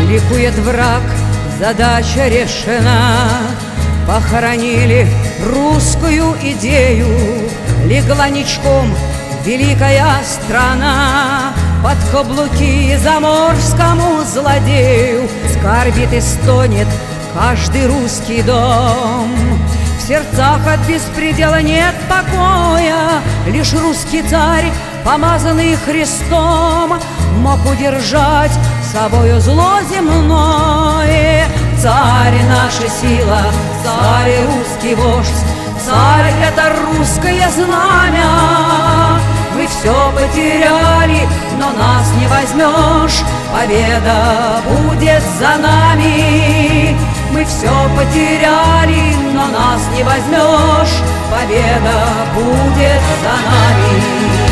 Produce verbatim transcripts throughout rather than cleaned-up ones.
Ликует враг, задача решена. Похоронили русскую идею, легла ничком великая страна. Под каблуки заморскому злодею скорбит и стонет каждый русский дом. В сердцах от беспредела нет покоя, лишь русский царь, помазанный Христом, мог удержать собою зло земное. Царь — наша сила, царь — русский вождь, царь — это русское знамя. Мы все потеряли, но нас не возьмешь, победа будет за нами. Мы все потеряли, но нас не возьмешь, победа будет за нами.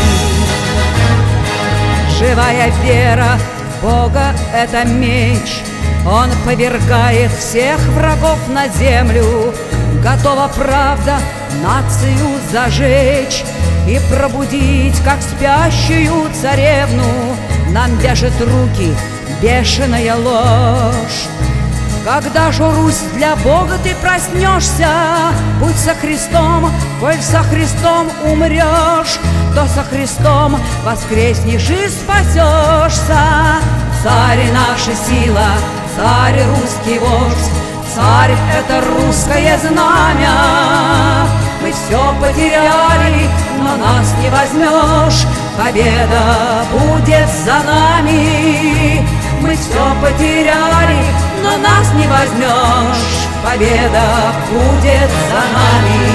Живая вера в Бога — это меч, Он повергает всех врагов на землю. Готова правда нацию зажечь и пробудить, как спящую царевну. Нам вяжет руки бешеная ложь. Когда же, Русь, для Бога ты проснешься, будь со Христом, коль со Христом умрешь, то со Христом воскреснешь и спасешься. Царь — наша сила, царь — русский вождь, царь — это русское знамя. Мы все потеряли, но нас не возьмешь, победа будет за нами. Мы все потеряли, но нас не возьмешь, победа будет за нами.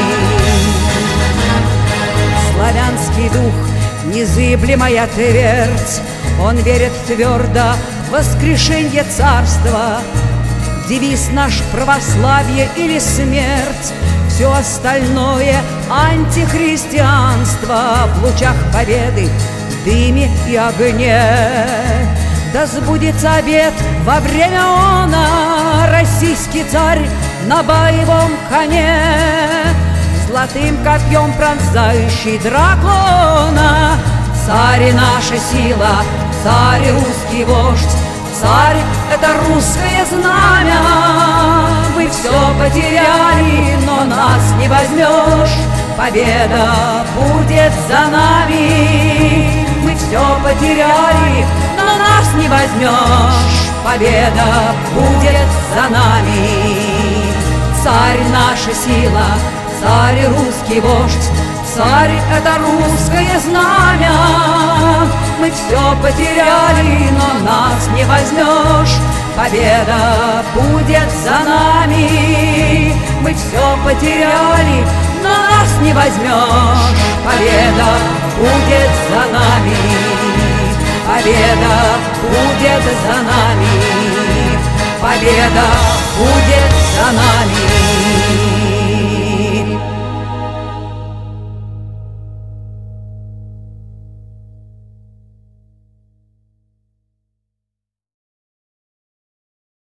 Славянский дух — незыблемая твердь, он верит твердо в воскрешенье царства. Девиз наш — православие или смерть, все остальное — антихристианство. В лучах победы, в дыме и огне да сбудется обет во время она. Российский царь на боевом коне, золотым копьем пронзающий дракона. Царь — наша сила, царь — русский вождь, царь — это русское знамя. Мы все потеряли, но нас не возьмешь, победа будет за нами. Мы все потеряли, но нас не возьмешь, победа будет за нами. Царь — наша сила, царь — русский вождь, царь — это русское знамя. Мы все потеряли, но нас не возьмешь, победа будет за нами. Мы все потеряли, но нас не возьмешь, победа будет за нами. Победа будет за нами, победа будет за нами.